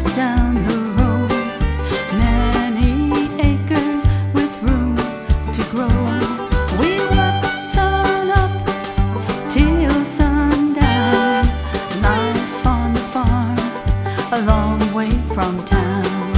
down the road, many acres with room to grow. We work sun up till sundown, life on the farm, a long way from town.